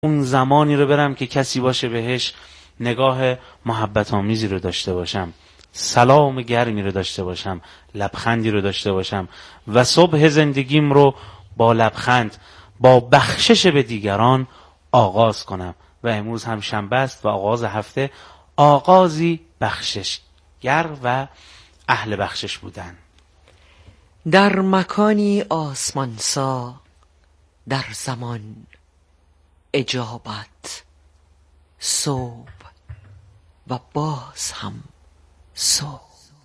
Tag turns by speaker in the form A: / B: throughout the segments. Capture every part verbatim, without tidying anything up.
A: اون زمانی رو برم که کسی باشه بهش نگاه محبت آمیزی رو داشته باشم، سلام گرمی رو داشته باشم، لبخندی رو داشته باشم و صبح زندگیم رو با لبخند، با بخشش به دیگران آغاز کنم. و امروز هم شنبه است و آغاز هفته آغازی بخششگر و اهل بخشش بودن.
B: در مکانی آسمانسا، در زمان اجابت، صبح و باز هم صبح.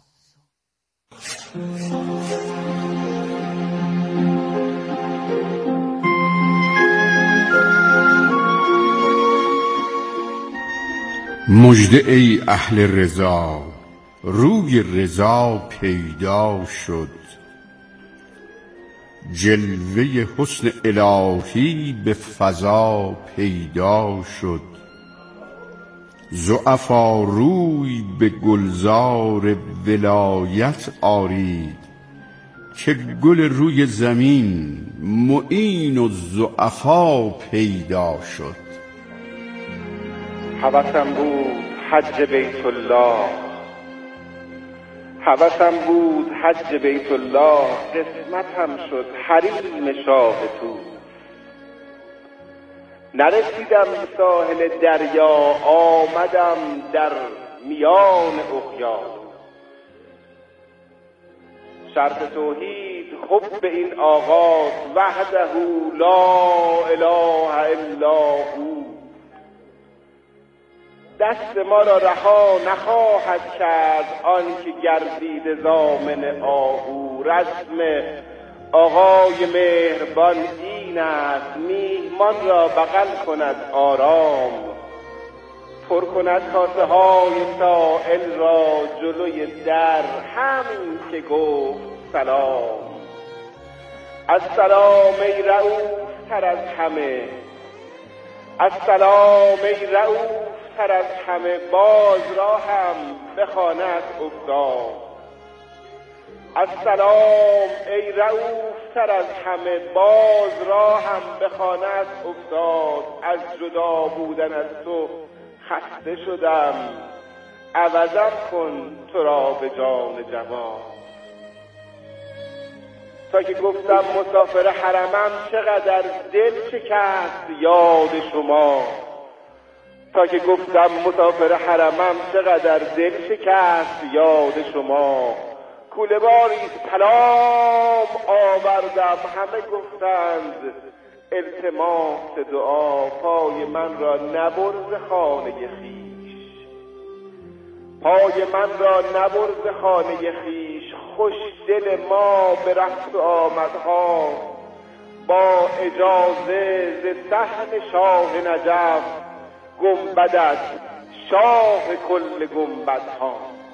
C: مژده ای اهل رضا، روی رضا پیدا شد. جلوه حسن الهی به فضا پیدا شد. ضعفا روی به گلزار ولایت آرید، که گل روی زمین معین الضعفا پیدا شد.
D: هوسم بود حج بیت الله، هوسم بود حج بیت الله، قسمتم شد حریم شاه تو. نرسیدم به ساحل دریا، آمدم در میان اقیانوس. شرط توحید خب به این آغاز، وحده لا اله الا هو. دست ما را رها نخواهد کرد آن که گردید ضامن آهو. رسم آقای مهربان این است، میهمان را بغل کند آرام، پر کند کاسه های سائل را جلوی در، همین که گفت سلام. السلام ای رؤوف تر از همه، السلام ای رؤوف تر از همه، باز را هم بخواند افتاد. السلام ای رؤوف تر از همه، باز را هم بخواند افتاد. از جدا بودن از تو خسته شدم، عوضم کن تو را به جان جوان. تا که گفتم مسافر حرمم، چقدر دل شکست یاد شما. تا که گفتم مسافر حرمم، چقدر دل شکست یاد شما. کوله باری سلام آوردم، همه گفتند التماس دعا. پای من را نبر ز خانه خویش، پای من را نبر ز خانه خویش. خوش دل ما به رفت و آمدها، با اجازه ز صحن شاه نجف، گنبدت شاه کل گنبدها.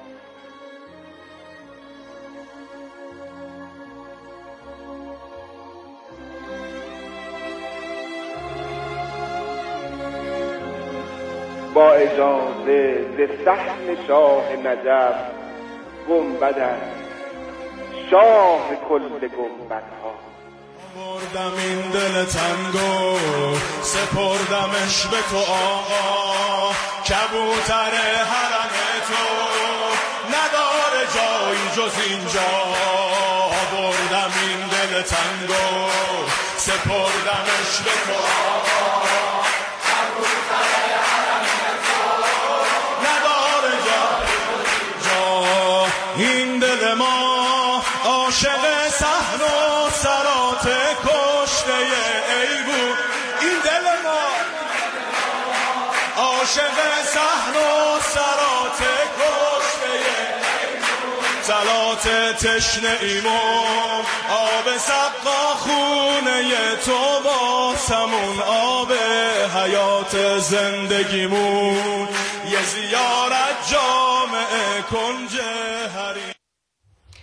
D: با اجازه ز صحن شاه نجف، گنبدت شاه کل گنبدها.
E: بردم این دل تنگو، سپردمش به تو آقا. کبوتر حرم تو نداره جایی جز اینجا. بردم این دل تنگو، سپردمش به تو آقا. کبوتر حرم تو نداره جایی جز اینجا. این دل ما عاشق صحن و سرات کشته ای بود. این دل ما عاشق صحن و سرات کشته ای بود. سلات تشنه ایمو آب سقا خونه تو، با سمون آب حیات زندگیمون. یه زیارت جامعه کنج حریم.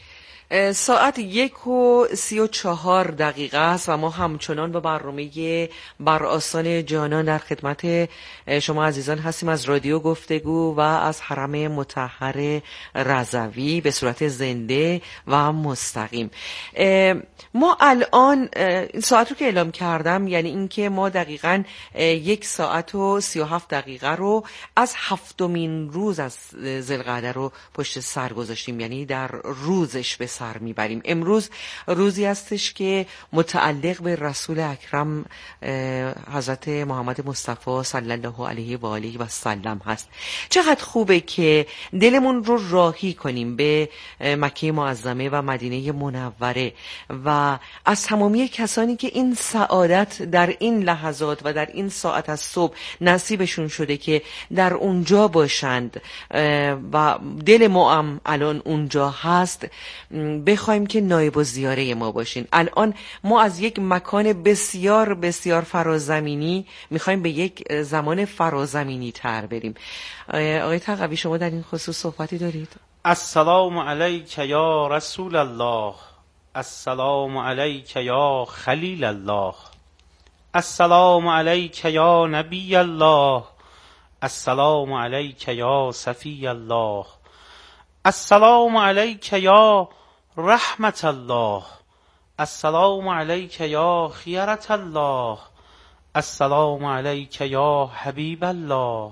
B: ساعت یک و سی و چهار دقیقه است و ما همچنان با برنامه بر آستان جانان در خدمت شما عزیزان هستیم از رادیو گفتگو و از حرم مطهر رضوی به صورت زنده و مستقیم. ما الان این ساعت رو که اعلام کردم یعنی اینکه ما دقیقاً یک ساعت و سی و هفت دقیقه رو از هفتمین روز از ذوالقعده رو پشت سر گذاشتیم، یعنی در روزش به سر میبریم. امروز روزی هستش که متعلق به رسول اکرم حضرت محمد مصطفی صلی الله علیه و آله و سلم هست. چقدر خوبه که دلمون رو راهی کنیم به مکه معظمه و مدینه منوره و از تمامی کسانی که این سعادت در این لحظات و در این ساعت از صبح نصیبشون شده که در اونجا باشند و دل ما هم الان اونجا هست، بخوایم که نایب الزیاره ما باشین. الان ما از یک مکان بسیار بسیار فرازمینی میخوایم به یک زمان فرازمینی تر بریم. آقای تقوی شما در این خصوص صحبتی دارید؟
A: السلام علیک یا رسول الله، السلام علیک یا خلیل الله، السلام علیک یا نبی الله، السلام علیک یا صفی الله، السلام علیک یا رحمت الله، السلام علیک یا خیرت الله، السلام علیک یا حبیب الله،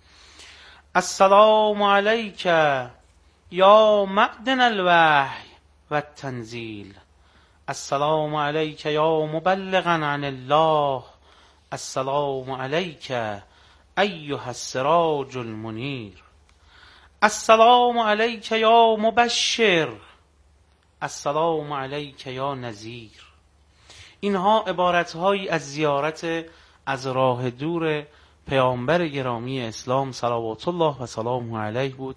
A: السلام علیک یا معدن الوحی و التنزیل، السلام علیک یا مبلغا عن الله، السلام علیک ایها السراج المنیر، السلام علیک یا مبشر، السلام علیک یا نذیر. اینها عبارتهایی از زیارت از راه دور پیامبر گرامی اسلام صلوات الله و سلامه علیه بود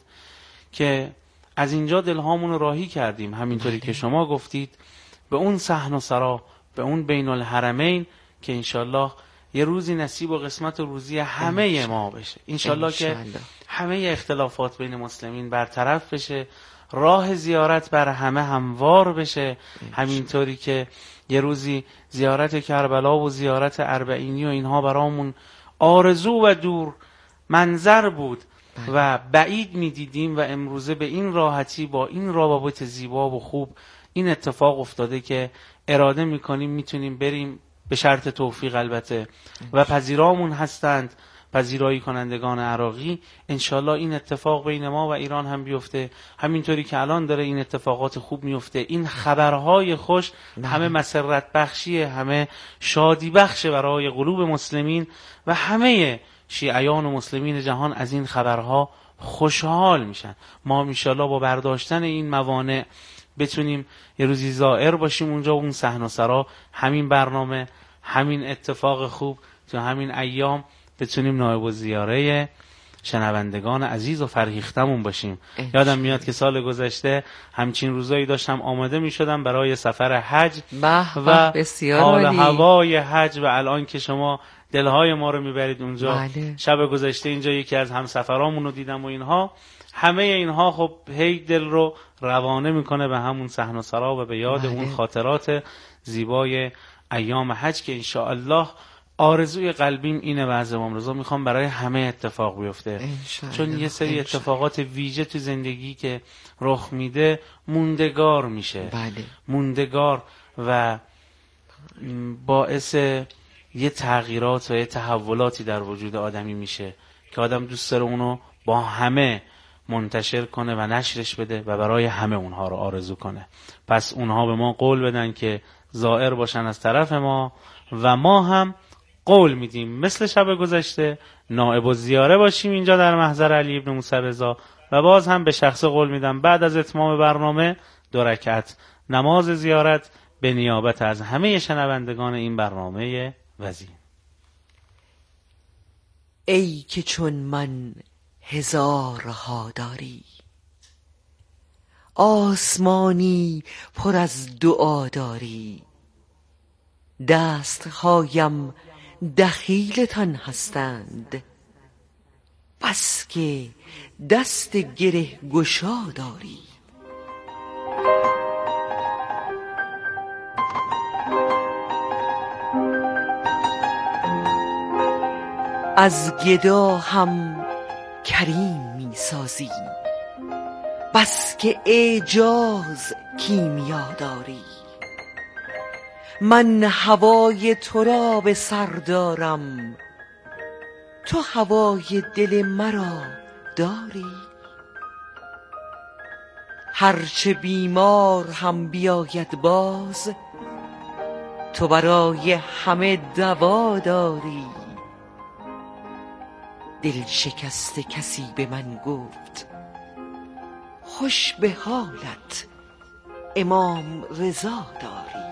A: که از اینجا دلهامون رو راهی کردیم، همینطوری که شما گفتید، به اون صحن و سرا، به اون بین الحرمین که انشالله یه روزی نصیب و قسمت و روزی همه ما بشه. انشالله که همه اختلافات بین مسلمین برطرف بشه، راه زیارت بر همه هموار بشه، همینطوری که یه روزی زیارت کربلا و زیارت اربعینی و اینها برامون آرزو و دور منظر بود و بعید میدیدیم و امروزه به این راحتی با این روابط زیبا و خوب این اتفاق افتاده که اراده میکنیم میتونیم بریم، به شرط توفیق البته، و پذیرامون هستند پذیرایی کنندگان عراقی. انشالله این اتفاق بین ما و ایران هم بیفته، همینطوری که الان داره این اتفاقات خوب میفته. این خبرهای خوش همه مسرت بخشیه، همه شادی بخشه برای قلوب مسلمین و همه شیعیان و مسلمین جهان از این خبرها خوشحال میشن. ما انشالله با برداشتن این موانع بتونیم یه روزی زائر باشیم اونجا، اون صحن و سرا، همین برنامه، همین اتفاق خوب تو همین ایام بتونیم نایب الزیاره شنوندگان عزیز و فرهیختمون باشیم. یادم میاد که سال گذشته همچین روزایی داشتم آماده میشدم برای سفر حج و حال هوای حج و الان که شما دلهای ما رو میبرید اونجا. بله. شب گذشته اینجا یکی از همسفرامون رو دیدم و اینها، همه اینها خب هی دل رو روانه میکنه به همون صحن و سرا و به یاد بله. اون خاطرات زیبای ایام حج که انشاءالله آرزوی قلبیم اینه و از امام رضا میخوام برای همه اتفاق بیفته، چون یه سری اتفاقات ویژه تو زندگی که رخ میده موندگار میشه. بله. موندگار و باعث یه تغییرات و یه تحولاتی در وجود آدمی میشه که آدم دوست داره اونو با همه منتشر کنه و نشرش بده و برای همه اونها رو آرزو کنه. پس اونها به ما قول بدن که زائر باشن از طرف ما و ما هم قول میدیم مثل شب گذشته نائب الزیاره باشیم اینجا در محضر علی ابن موسی رضا و باز هم به شخص قول میدم بعد از اتمام برنامه دو رکعت نماز زیارت به نیابت از همه شنوندگان این برنامه وزین.
B: ای که چون من هزارها داری، آسمانی پر از دعا داری، دستهایم دخیلتان هستند، بس که دست گره گشا داری. از گدا هم کریم می سازی، بس که اعجاز کیمیا داری. من هوای تو را به سر دارم، تو هوای دل مرا داری. هرچه بیمار هم بیاید باز، تو برای همه دوا داری. دل شکسته کسی به من گفت، خوش به حالت امام رضا داری.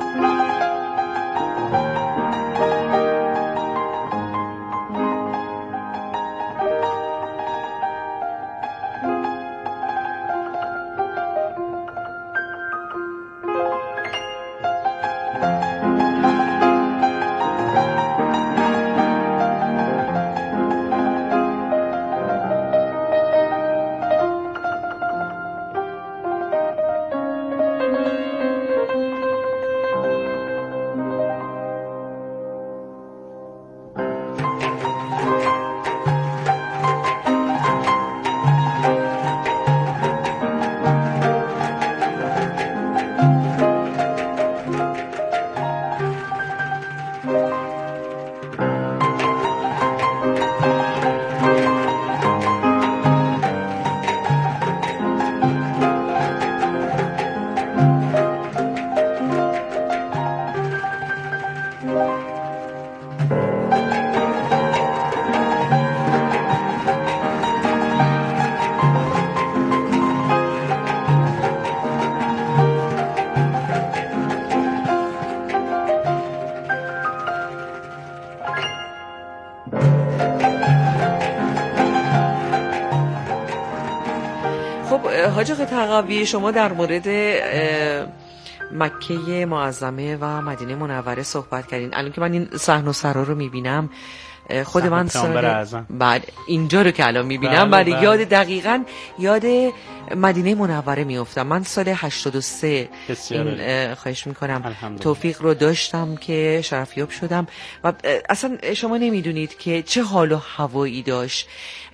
B: حاج آقا تقوی، شما در مورد مکه معظمه و مدینه منوره صحبت کردین. الان که من این صحن و سرا رو میبینم، خود من سال بعد اینجا رو که الان میبینم بعد یاد دقیقاً یاد مدینه منوره میافتم. من سال هشتاد و سه این خواهش میکنم توفیق رو داشتم که شرفیاب شدم و اصلا شما نمیدونید که چه حال و هوایی داشت.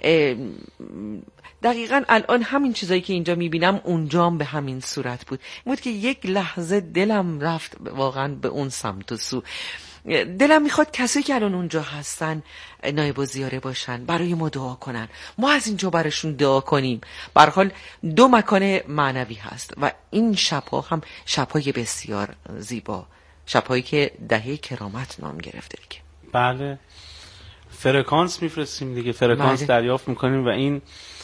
B: دقیقاً الان همین چیزایی که اینجا میبینم اونجام به همین صورت بود. بود که یک لحظه دلم رفت واقعاً به اون سمت و سو. دلم میخواد کسی که الان اونجا هستن نایب الزیاره باشن، برای ما دعا کنن، ما از اینجا براشون دعا کنیم. به هر حال دو مکان معنوی هست و این شبها هم شبهای بسیار زیبا، شبهایی که دهه کرامت نام گرفته دیگه.
A: بله، فرکانس میفرستیم دیگه، فرکانس بله. دریافت میکنیم و این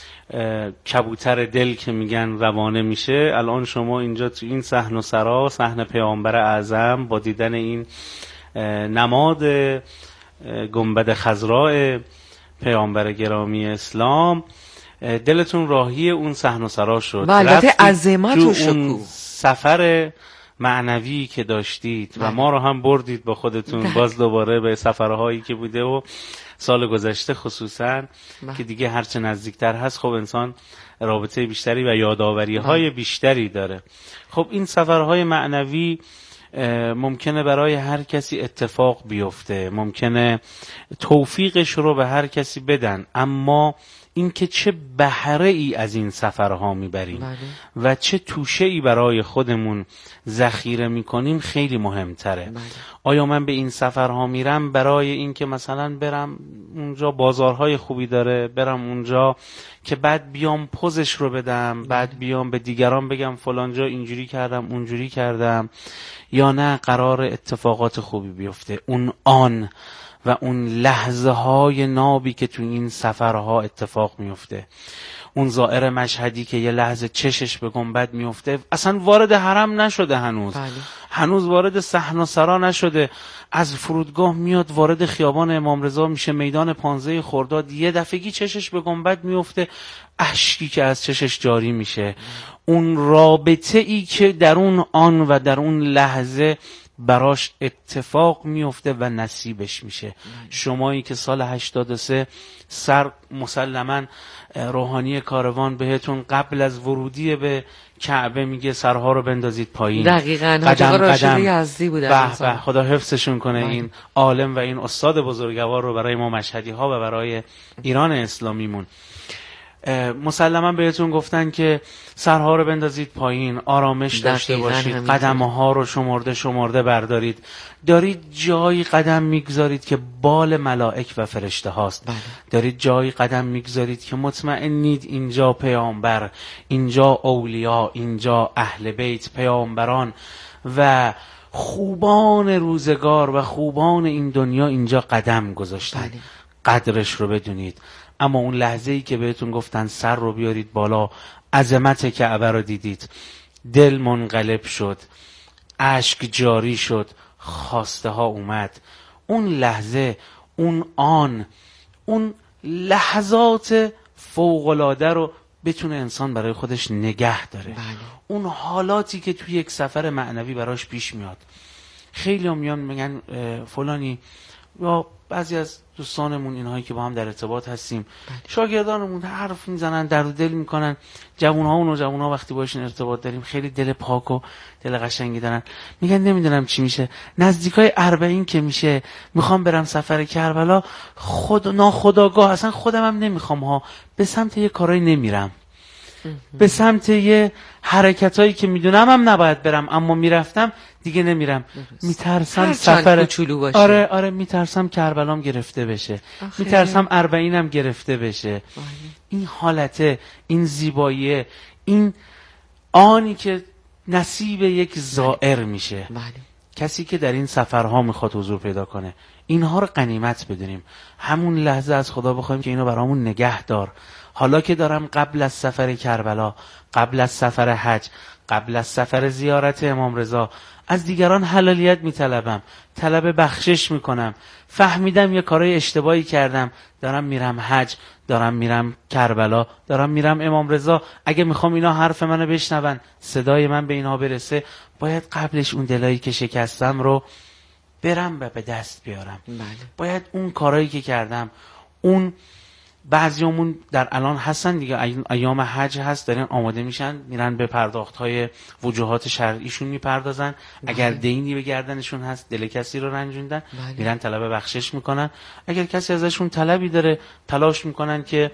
A: کبوتر دل که میگن روانه میشه. الان شما اینجا تو این صحن و سرا، صحن پیامبر اعظم، با دیدن این نماد گنبد خضراء پیامبر گرامی اسلام، دلتون راهی اون صحن و سرا شد.
B: البته عظمت و شکوه
A: سفر معنوی که داشتید و ما رو هم بردید با خودتون باز دوباره به سفرهایی که بوده و سال گذشته خصوصا که دیگه هرچه نزدیکتر هست خب انسان رابطه بیشتری و یادآوری های بیشتری داره. خب این سفرهای معنوی ممکنه برای هر کسی اتفاق بیفته، ممکنه توفیقش رو به هر کسی بدن، اما این که چه بهره ای از این سفرها میبریم بله. و چه توشه ای برای خودمون ذخیره میکنیم خیلی مهمتره. بله. آیا من به این سفرها میرم برای این که مثلا برم اونجا بازارهای خوبی داره، برم اونجا که بعد بیام پوزش رو بدم، بعد بیام به دیگران بگم فلانجا اینجوری کردم اونجوری کردم، یا نه قرار اتفاقات خوبی بیفته؟ اون آن و اون لحظه های نابی که تو این سفرها اتفاق میفته، اون زائر مشهدی که یه لحظه چشش به گنبد میفته، اصلا وارد حرم نشده هنوز بله. هنوز وارد صحن و سرا نشده، از فرودگاه میاد وارد خیابان امام رضا میشه، میدان پانزده خرداد، یه دفعگی چشش به گنبد میفته، اشکی که از چشش جاری میشه. اون رابطه ای که در اون آن و در اون لحظه براش اتفاق میفته و نصیبش میشه. شمایی که سال هشتاد و سه سر مسلماً روحانی کاروان بهتون قبل از ورودی به کعبه میگه سرها رو بندازید پایین.
B: دقیقاً
A: قدم قدم
B: یزدی بودن.
A: به به خدا حفظشون کنه. بله. این عالم و این استاد بزرگوار رو برای ما مشهدی ها و برای ایران اسلامیمون مسلما بهتون گفتن که سرها رو بندازید پایین، آرامش داشته باشید، قدمه ها رو شمرده شمرده بردارید. دارید جایی قدم میگذارید که بال ملائک و فرشته هاست. بله. دارید جایی قدم میگذارید که مطمئنید اینجا پیامبر، اینجا اولیاء، اینجا اهل بیت، پیامبران و خوبان روزگار و خوبان این دنیا اینجا قدم گذاشتن. بله. قدرش رو بدونید. اما اون لحظه ای که بهتون گفتن سر رو بیارید بالا، عظمت کعبه رو دیدید، دل منقلب شد، اشک جاری شد، خواسته ها اومد. اون لحظه، اون آن، اون لحظات فوق‌العاده رو بتونه انسان برای خودش نگه داره. بله. اون حالاتی که توی یک سفر معنوی براش پیش میاد. خیلی هم میان میگن فلانی، یا بعضی از دوستانمون اینهایی که با هم در ارتباط هستیم، بله. شاگردانمون حرف میزنن، در دل میکنن، جوانها و نوجوانها وقتی باشین ارتباط داریم خیلی دل پاک و دل قشنگی دارن، میگن نمیدونم چی میشه، نزدیکای اربعین که میشه میخوام برم سفر کربلا، خود ناخودآگاه اصلا خودم هم نمیخوام ها، به سمت یه کارایی نمیرم، به سمت یه حرکتایی که میدونم هم نباید برم اما میرفتم دیگه نمیرم. میترسم سفر آره آره میترسم کربلام گرفته بشه، میترسم اربعینم گرفته بشه. باید. این حالته، این زیبایی، این آنی که نصیب یک زائر میشه. بله. کسی که در این سفرها میخواد حضور پیدا کنه، اینها رو غنیمت بدونیم. همون لحظه از خدا بخوایم که اینو برامون نگه دار. حالا که دارم قبل از سفر کربلا، قبل از سفر حج، قبل از سفر زیارت امام رضا از دیگران حلالیت میطلبم، طلب بخشش میکنم، فهمیدم یه کارای اشتباهی کردم، دارم میرم حج، دارم میرم کربلا، دارم میرم امام رضا، اگه میخوام اینا حرف منو بشنون، صدای من به اینها برسه، باید قبلش اون دلایی که شکستم رو برم و به دست بیارم. بله. باید اون کارایی که کردم، اون بعضیامون در الان هستن دیگه، ایام حج هست، دارن آماده میشن میرن به پرداخت‌های وجوهات شرعیشون میپردازن. بله. اگر دینی به گردنشون هست، دل کسی رو رنجوندن، بله. میرن طلب بخشش میکنن. اگر کسی ازشون طلبی داره، تلاش میکنن که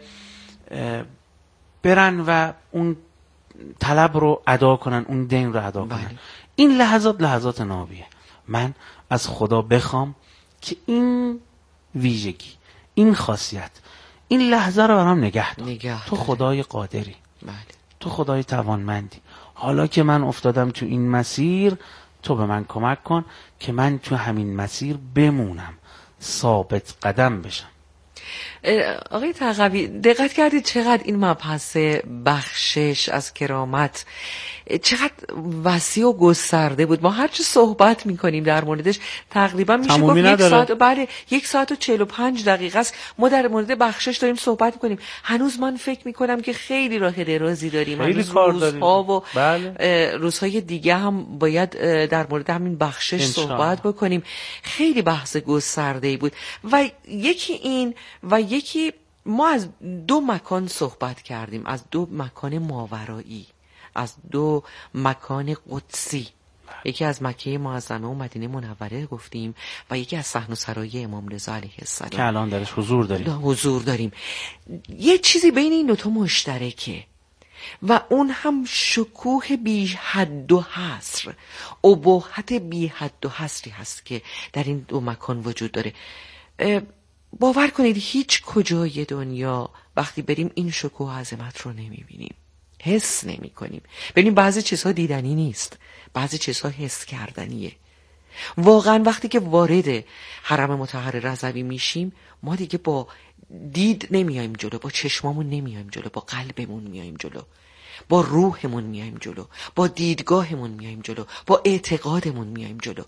A: برن و اون طلب رو ادا کنن، اون دین رو ادا کنن. بله. این لحظات لحظات نابیه. من از خدا بخوام که این ویژگی، این خاصیت، این لحظه رو برام نگه دار. نگه تو خدای قادری. بله. تو خدای توانمندی. حالا که من افتادم تو این مسیر، تو به من کمک کن که من تو همین مسیر بمونم، ثابت قدم بشم.
B: آقای تقوی، دقت کردید چقدر این مبحث بخشش از کرامت چقدر وسیع و گسترده بود. ما هرچی صحبت میکنیم در موردش تقریبا میشه گفت یک ساعت، بله یک ساعت و چهل و پنج دقیقه است ما در مورد بخشش داریم صحبت میکنیم. هنوز من فکر میکنم که خیلی راه درازی داریم، هنوز روزها و بله. روزهای دیگه هم باید در مورد همین بخشش صحبت بکنیم. خیلی بحث گسترده‌ای بود و یکی این و یکی ما از دو مکان صحبت کردیم، از دو مکان ماورایی، از دو مکان قدسی. یکی از مکه معظمه و مدینه منوره گفتیم و یکی از صحن و سرای امام رضا علیه السلام
A: که الان درش حضور داریم.
B: حضور داریم. یه چیزی بین این دو تا مشترکه و اون هم شکوه بی حد و حصر، اباحت بی حد و حصری هست که در این دو مکان وجود داره. باور کنید هیچ کجای دنیا وقتی بریم این شکوه عظمت رو نمیبینیم، حس نمی کنیم. ببینیم بعضی چیزها دیدنی نیست، بعضی چیزها حس کردنیه. واقعا وقتی که وارد حرم مطهر رضوی میشیم ما دیگه با دید نمیایم جلو، با چشمامون نمیایم جلو، با قلبمون میایم جلو، با روحمون میایم جلو، با دیدگاهمون میایم جلو، با اعتقادمون میایم جلو.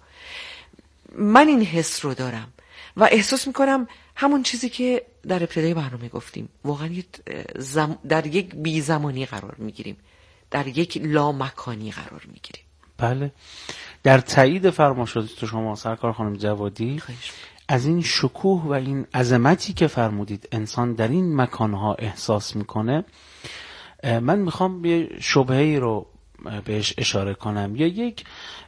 B: من این حس رو دارم و احساس میکنم همون چیزی که در ابتدای برنامه گفتیم، واقعا زم... در یک بی زمانی قرار میگیریم، در یک لامکانی قرار میگیریم.
A: بله. در تایید فرمایشات شما سرکار خانم جوادی
B: خیش.
A: از این شکوه و این عظمتی که فرمودید انسان در این مکانها احساس میکنه، من میخوام یه شبهه‌ای رو بهش اشاره کنم، یا یک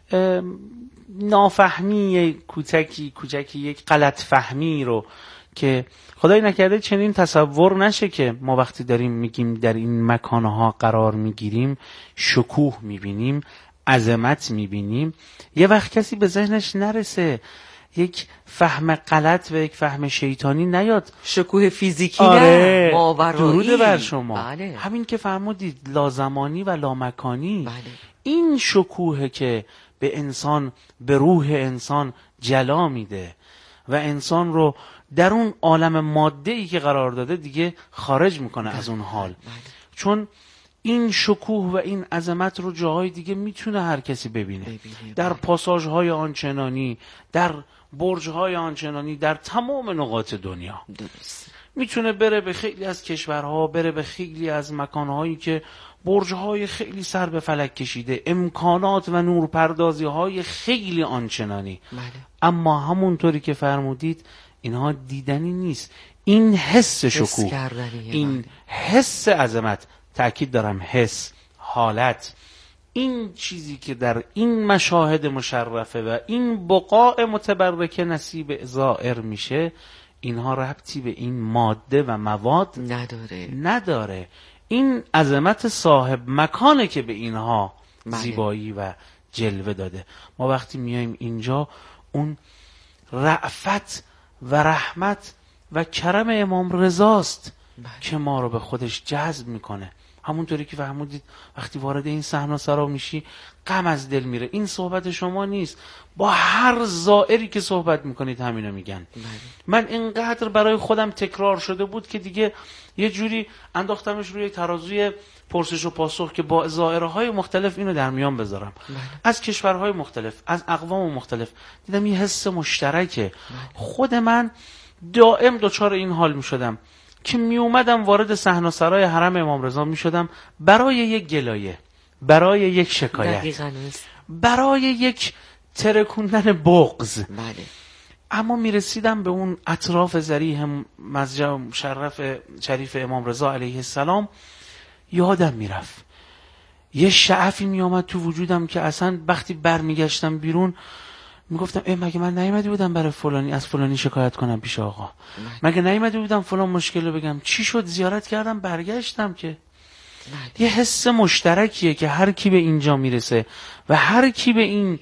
A: نافهمی کوچکی کوچکی یک غلط فهمی رو که خدای نکرده چنین تصور نشه که ما وقتی داریم میگیم در این مکانها قرار میگیریم شکوه میبینیم، عظمت میبینیم، یه وقت کسی به ذهنش نرسه یک فهم غلط و یک فهم شیطانی نیاد.
B: شکوه فیزیکی
A: آره.
B: نه، ماورایی.
A: درود بر شما.
B: بله.
A: همین که فرمودید لازمانی و لامکانی.
B: بله.
A: این شکوه که به انسان، به روح انسان جلا میده و انسان رو در اون عالم ماده‌ای که قرار داده دیگه خارج میکنه بله. از اون حال.
B: بله.
A: چون این شکوه و این عظمت رو جاهای دیگه میتونه هر کسی ببینه, ببینه در پاساژهای آنچنانی، در برج‌های آنچنانی، در تمام نقاط دنیا.
B: درست.
A: میتونه بره به خیلی از کشورها، بره به خیلی از مکانهایی که برج‌های خیلی سر به فلک کشیده، امکانات و نورپردازی‌های خیلی آنچنانی.
B: بله.
A: اما همونطوری که فرمودید اینها دیدنی نیست. این حس شکوه،
B: حس
A: این حس عظمت، تأکید دارم حس، حالت، این چیزی که در این مشاهد مشرفه و این بقاع متبرکه نصیب زائر میشه، اینها ربطی به این ماده و مواد
B: نداره
A: نداره. این عظمت صاحب مکانه که به اینها
B: بله.
A: زیبایی و جلوه داده. ما وقتی میایم اینجا اون رأفت و رحمت و کرم امام رضاست
B: بله.
A: که ما رو به خودش جذب میکنه. همونطوری که فهمودید وقتی وارد این صحنه سرا میشی غم از دل میره. این صحبت شما نیست، با هر زائری که صحبت میکنید همینو میگن.
B: بله.
A: من اینقدر برای خودم تکرار شده بود که دیگه یه جوری انداختمش روی ترازوی پرسش و پاسخ که با زائرهای مختلف اینو در میان بذارم.
B: بله.
A: از کشورهای مختلف، از اقوام مختلف، دیدم یه حس مشترکه.
B: بله.
A: خود من دائم دچار این حال میشدم که می اومدم وارد صحنه سرای حرم امام رضا می شدم برای یک گلایه، برای یک شکایت، برای یک ترکوندن بغض.
B: بله.
A: اما می رسیدم به اون اطراف ذریح مسجد شرف شریف امام رضا علیه السلام، یادم می رفت یه شعفی می آمد تو وجودم که اصلا وقتی بر می گشتم بیرون میگفتم ای مگه من نیومده بودم برای فلانی از فلانی شکایت کنم پیش آقا؟ مگه نیومده بودم فلان مشکل رو بگم؟ چی شد زیارت کردم برگشتم که؟ یه حس مشترکیه که هر کی به اینجا میرسه و هر کی به این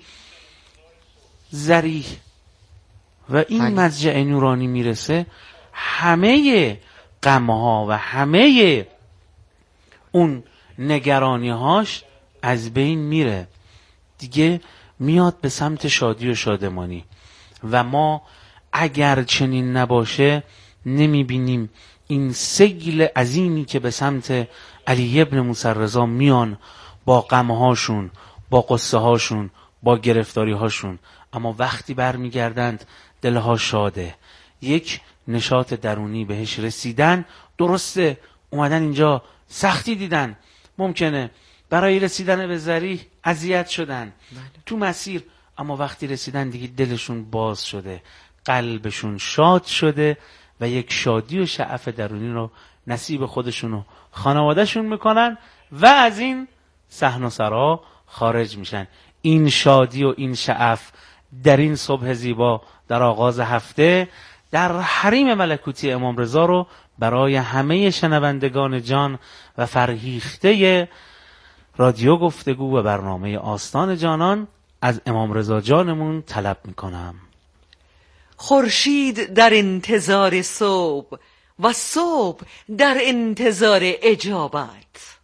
A: ذریح و این مضجع نورانی میرسه، همه غمها و همه اون نگرانیهاش از بین میره دیگه، میاد به سمت شادی و شادمانی. و ما اگر چنین نباشه نمیبینیم این سیل عظیمی که به سمت علی ابن موسی رضا میان با غمهاشون، با قصه هاشون، با گرفتاری هاشون، اما وقتی برمیگردند دلها شاده، یک نشاط درونی بهش رسیدن. درسته اومدن اینجا سختی دیدن، ممکنه برای رسیدن به ذریح اذیت شدن بله. تو مسیر، اما وقتی رسیدن دیگه دلشون باز شده، قلبشون شاد شده و یک شادی و شعف درونی رو نصیب خودشون و خانوادهشون میکنن و از این صحن و سرا خارج میشن. این شادی و این شعف در این صبح زیبا در آغاز هفته در حریم ملکوتی امام رضا رو برای همه شنوندگان جان و فرهیخته رادیو گفتگو و برنامه آستان جانان از امام رضا جانمون طلب میکنم.
B: خورشید در انتظار صبح و صبح در انتظار اجابت.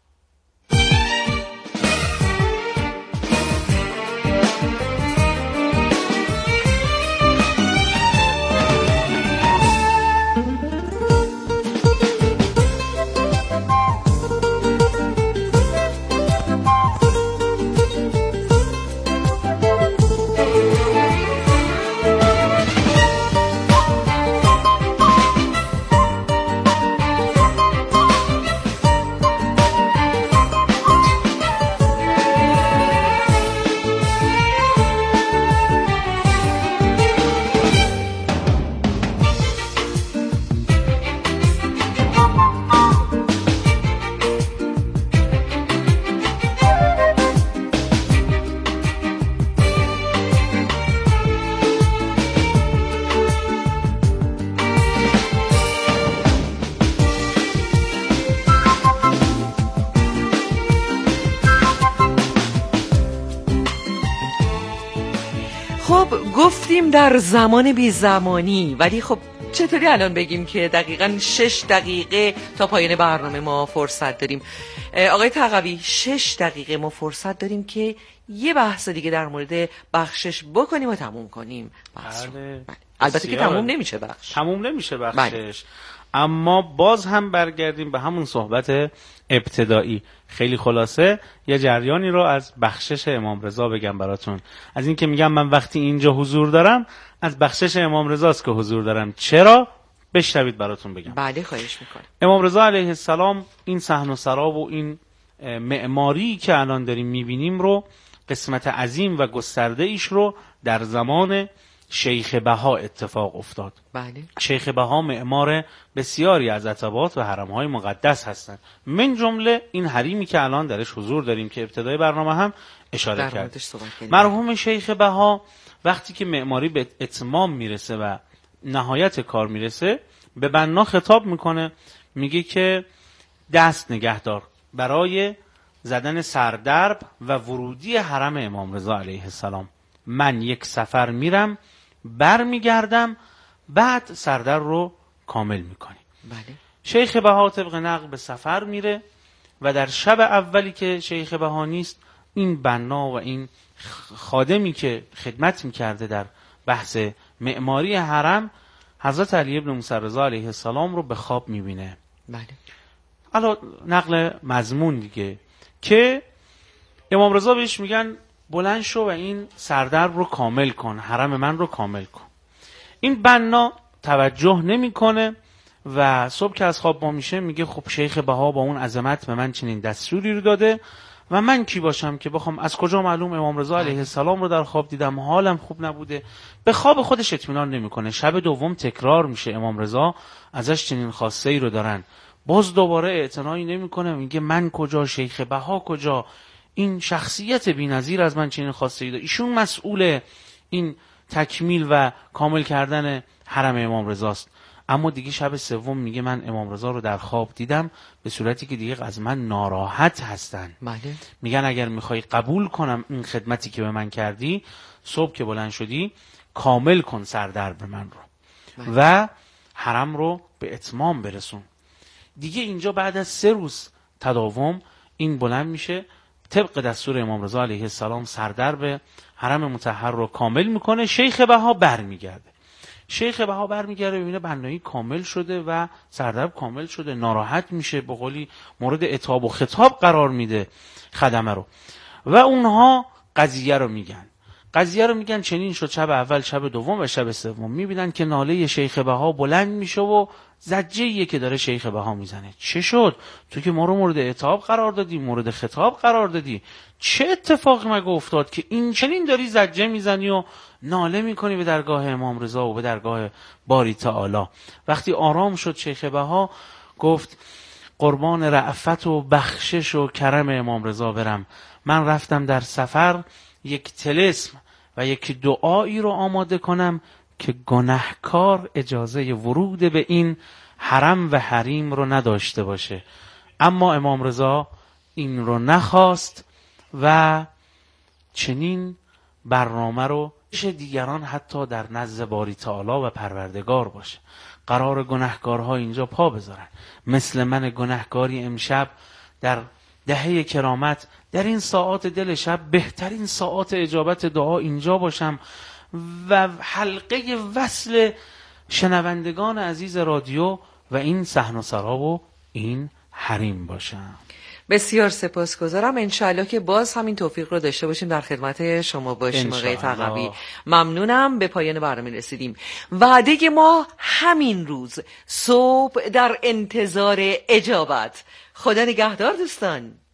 B: رسیدیم در زمان بی زمانی، ولی خب چطوری الان بگیم که دقیقاً شش دقیقه تا پایان برنامه ما فرصت داریم؟ آقای تقوی، شش دقیقه ما فرصت داریم که یه بحث دیگه در مورد بخشش بکنیم و تموم کنیم بحث رو.
A: بله.
B: بله. البته که تموم نمیشه بخش،
A: تموم نمیشه بخشش.
B: بله.
A: اما باز هم برگردیم به همون صحبت ابتدایی. خیلی خلاصه یه جریانی رو از بخشش امام رضا بگم براتون. از این که میگم من وقتی اینجا حضور دارم از بخشش امام رضاست که حضور دارم. چرا؟ بشنوید براتون بگم.
B: بله خواهش میکنم.
A: امام رضا علیه السلام این صحن و سرا و این معماری که الان داریم میبینیم رو، قسمت عظیم و گسترده ایش رو در زمان شیخ بها اتفاق افتاد.
B: بله.
A: شیخ بها معمار بسیاری از عتبات و حرم‌های مقدس هستند، من جمله این حریمی که الان درش حضور داریم که ابتدای برنامه هم اشاره کرد. مرحوم شیخ بها وقتی که معماری به اتمام میرسه و نهایت کار میرسه به بنا خطاب میکنه، میگه که دست نگهدار برای زدن سردرب و ورودی حرم امام رضا علیه السلام. من یک سفر میرم بر میگردم، بعد سردر رو کامل میکنیم.
B: بله.
A: شیخ بها طبق نقل به سفر میره و در شب اولی که شیخ بها نیست، این بنا و این خادمی که خدمت میکرده در بحث معماری حرم، حضرت علی ابن موسی رضا علیه السلام رو به خواب میبینه.
B: بله.
A: حالا نقل مضمون دیگه که امام رضا بهش میگن بلند شو و این سردرب رو کامل کن، حرم من رو کامل کن. این بنا توجه نمیکنه و صبح که از خواب ما میشه میگه خب شیخ بها با اون عظمت به من چنین دستوری رو داده و من کی باشم که بخوام، از کجا معلوم امام رضا علیه السلام رو در خواب دیدم، حالم خوب نبوده. به خواب خودش اطمینان نمیکنه. شب دوم تکرار میشه، امام رضا ازش چنین خواسته ای رو دارن، باز دوباره اعتنایی نمیکنه، میگه من کجا، شیخ بها کجا، این شخصیت بی‌نظیر از من چنین خواسته ای داره، ایشون مسئول این تکمیل و کامل کردن حرم امام رضاست. اما دیگه شب سوم میگه من امام رضا رو در خواب دیدم به صورتی که دیگه از من ناراحت هستن.
B: بله.
A: میگن اگر میخوای قبول کنم این خدمتی که به من کردی، صبح که بلند شدی کامل کن سردرب من رو. بله. و حرم رو به اتمام برسون. دیگه اینجا بعد از سه روز تداوم این بلند میشه، طبق دستور امام رضا علیه السلام سردرب حرم مطهر رو کامل میکنه. شیخ بها برمیگرده. شیخ بها برمیگرده ببینه بنایی کامل شده و سردرب کامل شده، ناراحت میشه، به قولی مورد عتاب و خطاب قرار میده خدمه رو و اونها قضیه رو میگن. قضیه رو میگن چنین شد شب اول، شب دوم و شب سوم. میبینن که ناله شیخ بها بلند میشه و زجه‌ایه که داره شیخ بها میزنه. چه شد؟ تو که ما رو مورد عتاب قرار دادی، مورد خطاب قرار دادی، چه اتفاقی مگه افتاد که این چنین داری زجه میزنی و ناله میکنی به درگاه امام رضا و به درگاه باری تعالی؟ وقتی آرام شد شیخ بها گفت قربان رأفت و بخشش و کرم امام رضا برم. من رفتم در سفر یک طلسم و یک دعایی رو آماده کنم که گناهکار اجازه ورود به این حرم و حریم رو نداشته باشه. اما امام رضا این رو نخواست و چنین برنامه رو دیگران حتی در نزد باری تعالی و پروردگار باشه. قرار گناهکارها اینجا پا بذارن، مثل من گناهکاری امشب در دهه کرامت در این ساعات دل شب، بهترین ساعات اجابت دعا اینجا باشم و حلقه وصل شنوندگان عزیز رادیو و این صحن و سرا و این حریم باشم.
B: بسیار سپاسگزارم. انشالله که باز همین توفیق رو داشته باشیم در خدمت شما باشیم آقای تقوی. ممنونم. به پایان برنامه رسیدیم. وعده ما همین روز صبح در انتظار اجابت. خدا نگهدار دوستان.